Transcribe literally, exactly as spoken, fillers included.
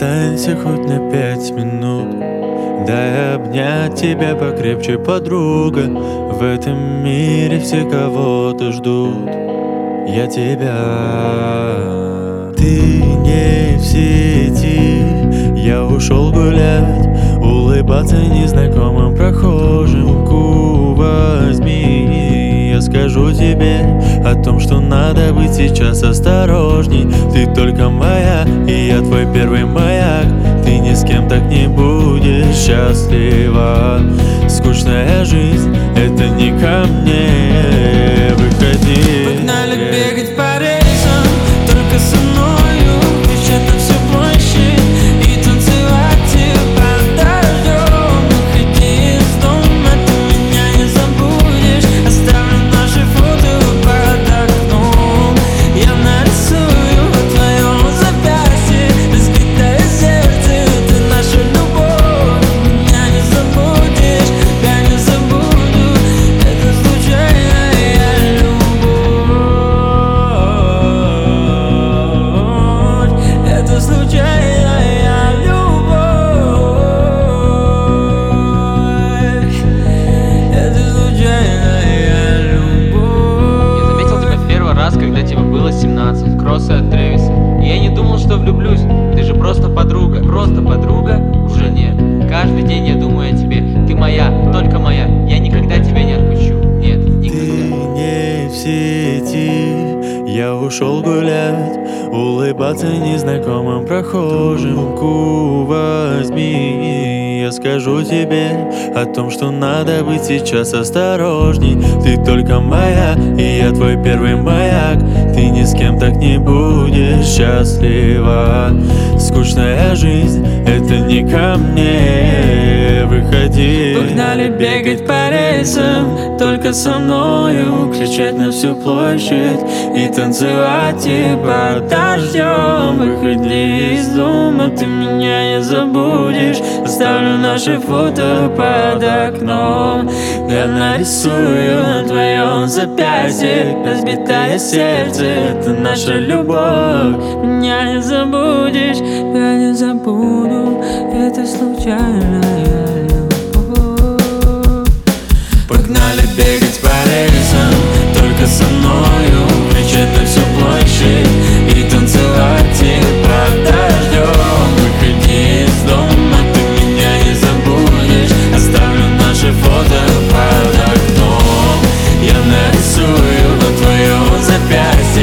Останься хоть на пять минут, дай обнять тебя покрепче, подруга. В этом мире все кого-то ждут, я тебя. Ты не в сети, я ушел гулять, улыбаться незнакомым прохожим. Ку возьми, я скажу тебе о том, что надо быть сейчас осторожней. Ты только моя, и я твой первый маяк. Ты ни с кем так не будешь счастлива. Скучная жизнь — это не ко мне. Выходи. Погнали бегать по рельсам, только со мною, кричать на всю площадь и танцевать под дождем. Выходи из дома, ты меня не забудешь. Оставлю наши фото под окном. Я нарисую в твоем запястье разбитое сердце. Это наша любовь. Меня не забудешь, я не забуду. Это случайная любовь. Это случайная любовь. Это случайная любовь. Я заметил тебя в первый раз, когда тебе было семнадцать. Кроссы от Трэвиса. И я не думал, что влюблюсь. Ты же просто подруга. Просто подруга? Уже нет. Каждый день я думаю о тебе. Ты моя, только моя. Я никогда тебя не отпущу. Нет, Ты никогда. не в сети, я ушел гулять, улыбаться незнакомым прохожим. Ку возьми, я скажу тебе о том, что надо быть сейчас осторожней. Ты только моя, и я твой первый маяк. Ты ни с кем так не будешь счастлива. Скучная жизнь — это не ко мне. Выходи. Погнали бегать по рельсам, только со мною, кричать на всю площадь и танцевать и под дождем. Выходи из дома, ты меня не забудешь. Оставлю наши фото под окном. Я нарисую на твоем запястье разбитое сердце. Это наша любовь. Меня не забудешь, я не забуду. Это случайная любовь. Погнали бегать по рельсам, только со мною, кричать на всю площадь и танцевать и под дождем. Выходи из дома, ты меня не забудешь. Оставлю наши фото под окном. Я нарисую на твоем запястье